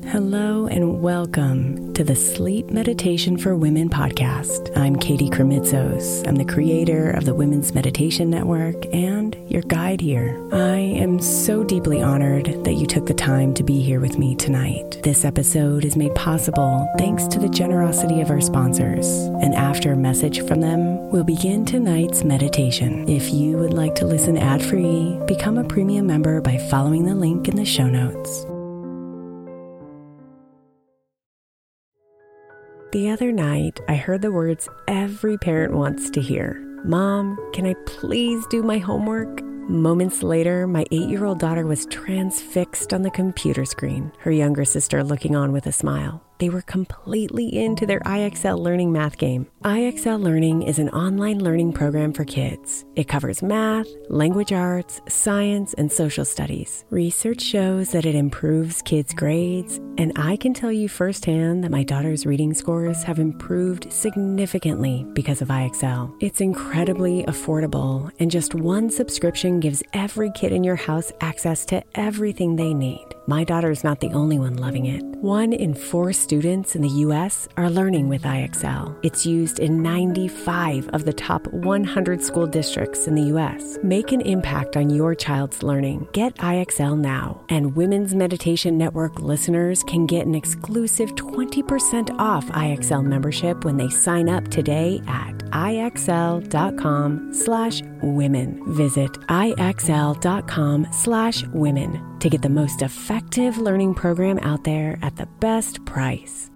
Hello and welcome to the Sleep Meditation for Women podcast. I'm Katie Kremitzos. I'm the creator of the Women's Meditation Network and your guide here. I am so deeply honored that you took the time to be here with me tonight. This episode is made possible thanks to the generosity of our sponsors. And after a message from them, we'll begin tonight's meditation. If you would like to listen ad-free, become a premium member by following the link in the show notes. The other night, I heard the words every parent wants to hear. Mom, can I please do my homework? Moments later, my 8-year-old daughter was transfixed on the computer screen, her younger sister looking on with a smile. They were completely into their IXL Learning math game. IXL Learning is an online learning program for kids. It covers math, language arts, science, and social studies. Research shows that it improves kids' grades, and I can tell you firsthand that my daughter's reading scores have improved significantly because of IXL. It's incredibly affordable, and just one subscription gives every kid in your house access to everything they need. My daughter's not the only one loving it. 1 in 4 students in the U.S. are learning with IXL. It's used in 95 of the top 100 school districts in the U.S. Make an impact on your child's learning. Get IXL now. And Women's Meditation Network listeners can get an exclusive 20% off IXL membership when they sign up today at IXL.com/women. Visit IXL.com/women to get the most effective learning program out there at the best price.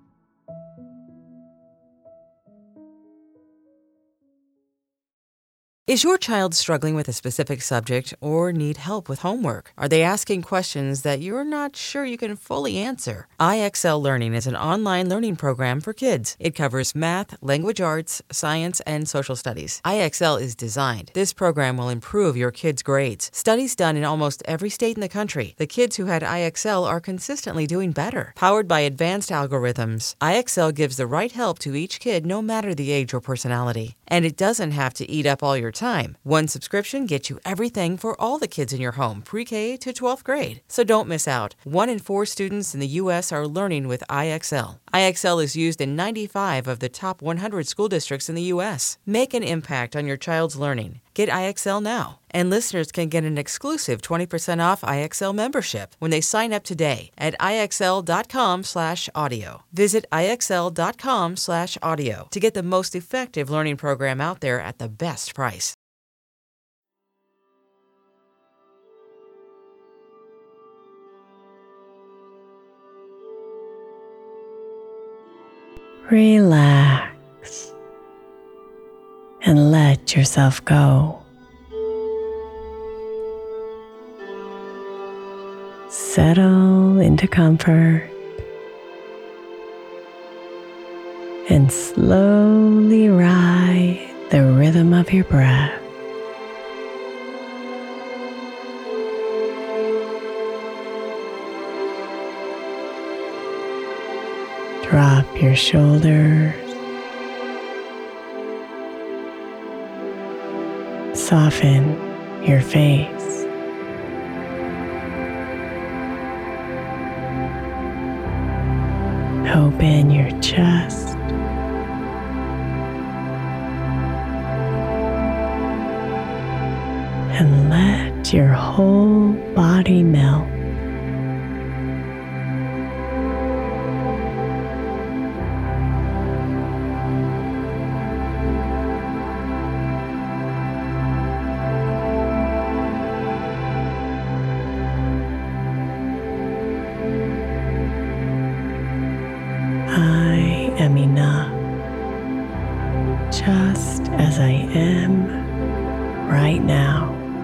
Is your child struggling with a specific subject or need help with homework? Are they asking questions that you're not sure you can fully answer? IXL Learning is an online learning program for kids. It covers math, language arts, science, and social studies. IXL is designed. This program will improve your kids' grades. Studies done in almost every state in the country. The kids who had IXL are consistently doing better. Powered by advanced algorithms, IXL gives the right help to each kid no matter the age or personality. And it doesn't have to eat up all your time. One subscription gets you everything for all the kids in your home, pre-K to 12th grade. So don't miss out. 1 in 4 students in the U.S. are learning with IXL. IXL is used in 95 of the top 100 school districts in the U.S. Make an impact on your child's learning. Get IXL now. And listeners can get an exclusive 20% off IXL membership when they sign up today at IXL.com/audio. Visit IXL.com/audio to get the most effective learning program out there at the best price. Relax and let yourself go. Settle into comfort and slowly ride the rhythm of your breath. Drop your shoulders. Soften your face. Open your chest. And let your whole body melt. I am enough, just as I am right now.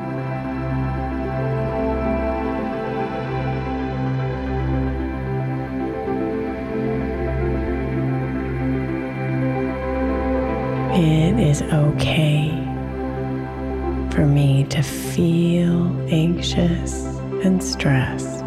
It is okay for me to feel anxious and stressed.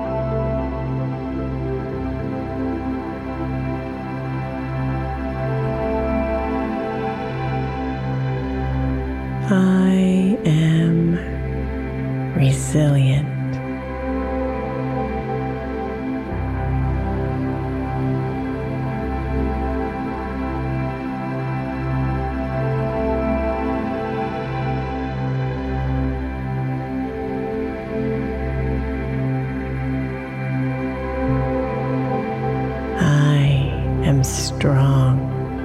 I am resilient. am strong.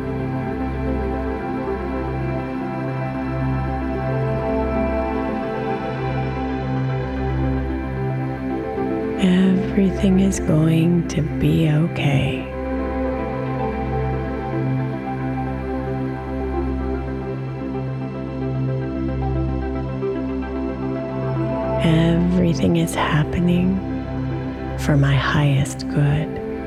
Everything is going to be okay. Everything is happening for my highest good.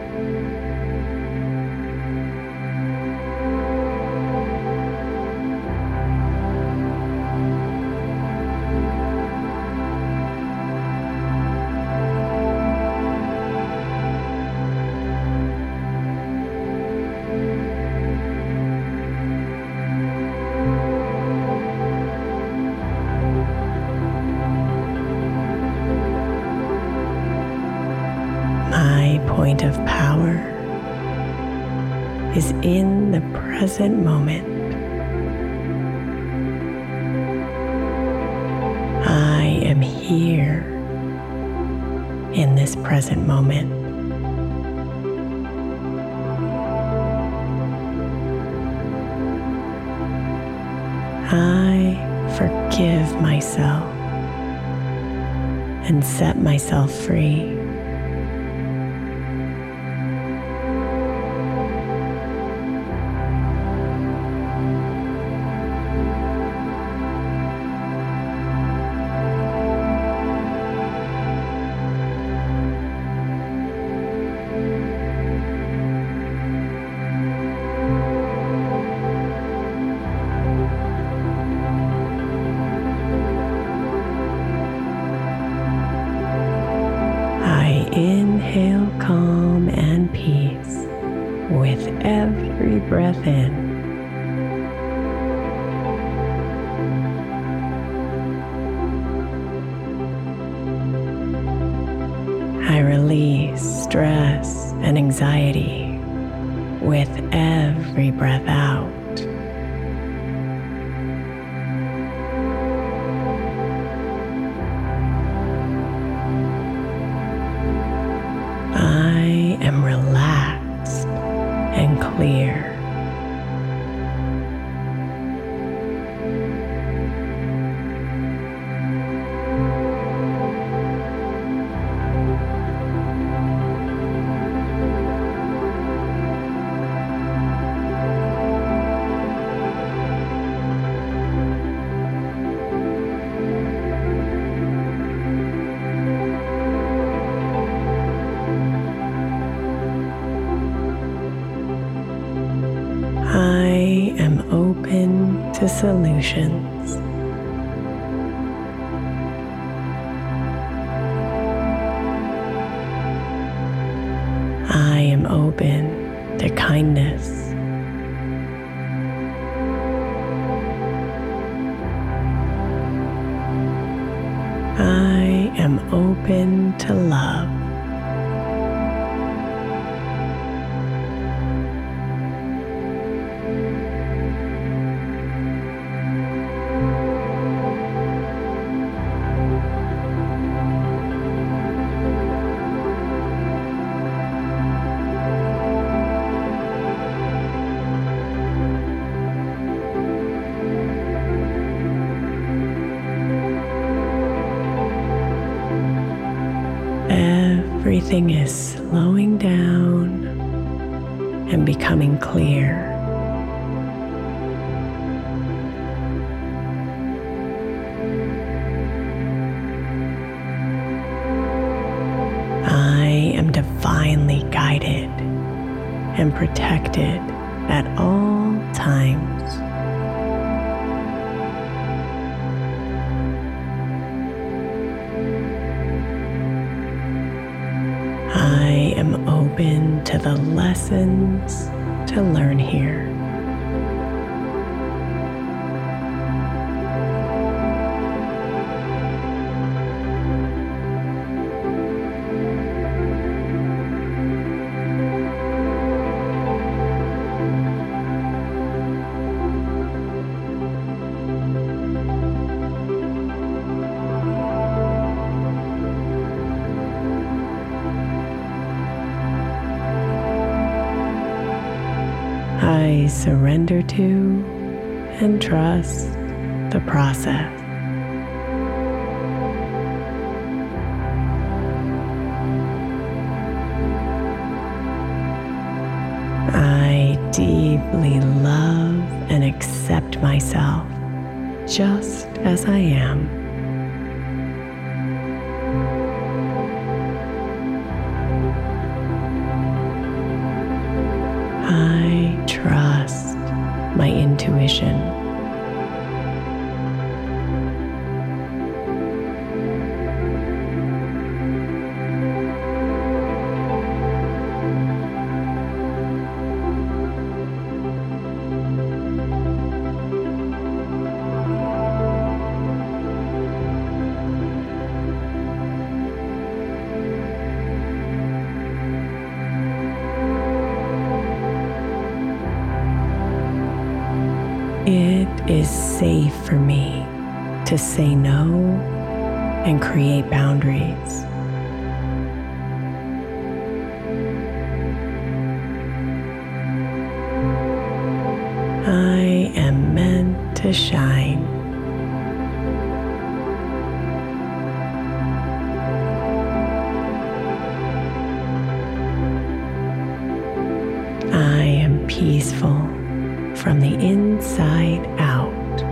My point of power is in the present moment. I am here in this present moment. I forgive myself and set myself free. Inhale calm and peace with every breath in. I release stress and anxiety with every breath out. I am relaxed and clear. I am open to solutions. I am open to kindness. I am open to love. Everything is slowing down and becoming clear. I am divinely guided and protected at all times. I am open to the lessons to learn here. I surrender to and trust the process. I deeply love and accept myself just as I am. I trust my intuition. It is safe for me to say no and create boundaries. I am meant to shine. I am peaceful from the inside out.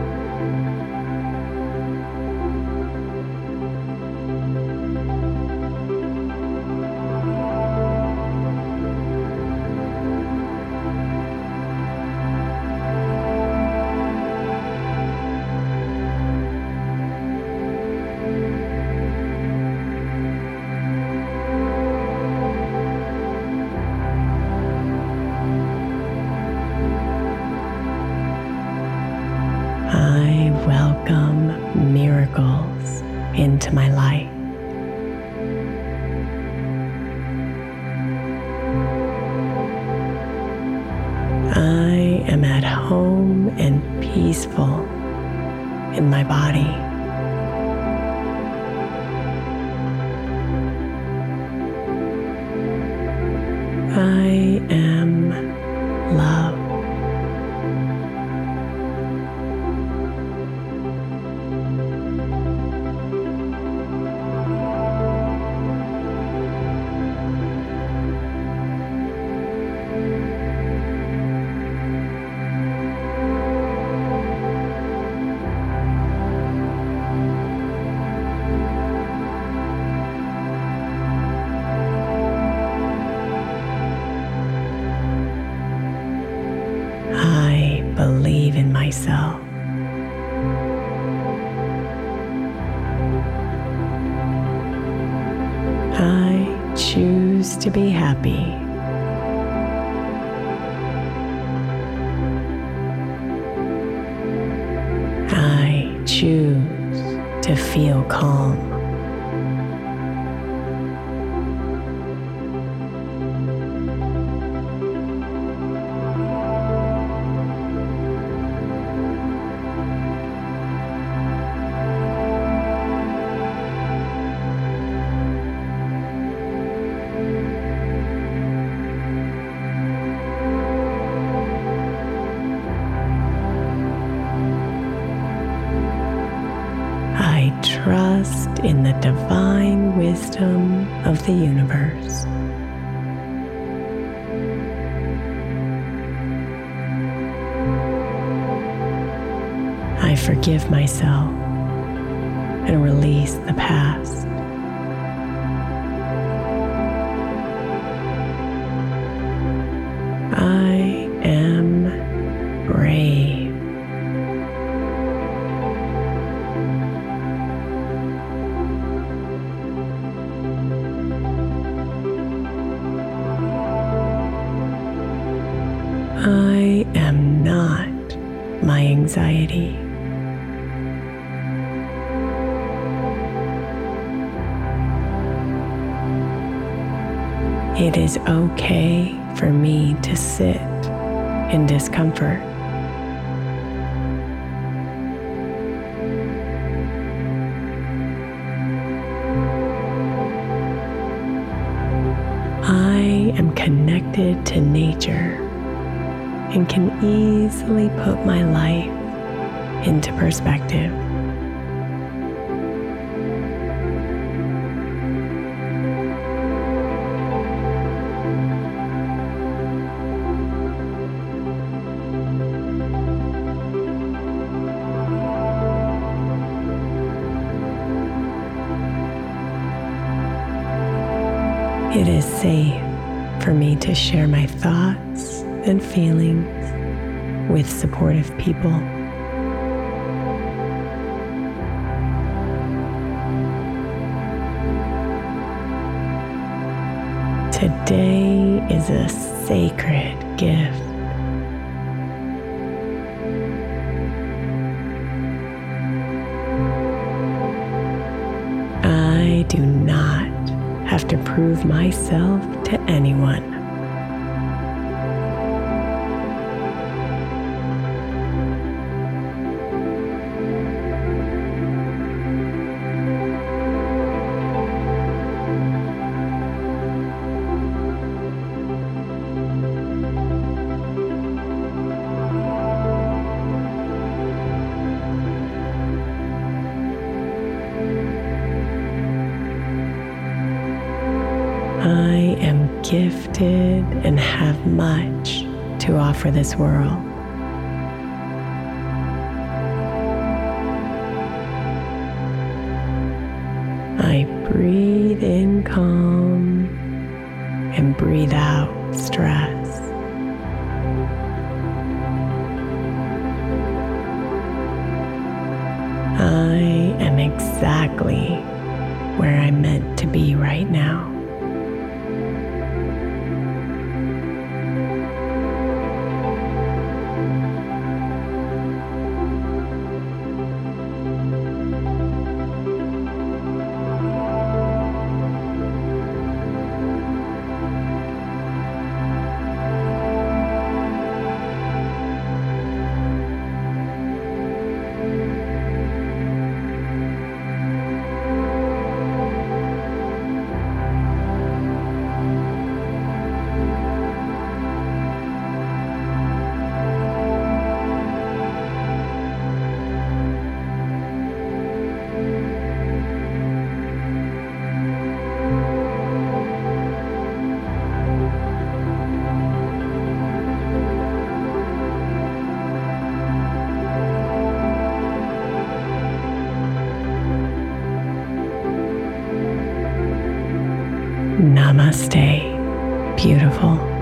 I welcome miracles into my life. I am at home and peaceful in my body. I am love. I believe in myself. I choose to be happy. I choose to feel calm. I trust in the divine wisdom of the universe. I forgive myself and release the past. I am brave. I am not my anxiety. It is okay for me to sit in discomfort. I am connected to nature and can easily put my life into perspective. It is safe for me to share my thoughts and feelings with supportive people. Today is a sacred gift. I do not have to prove myself to anyone. I am gifted and have much to offer this world. I breathe in calm and breathe out stress. I am exactly where I'm meant to be right now. Namaste, beautiful.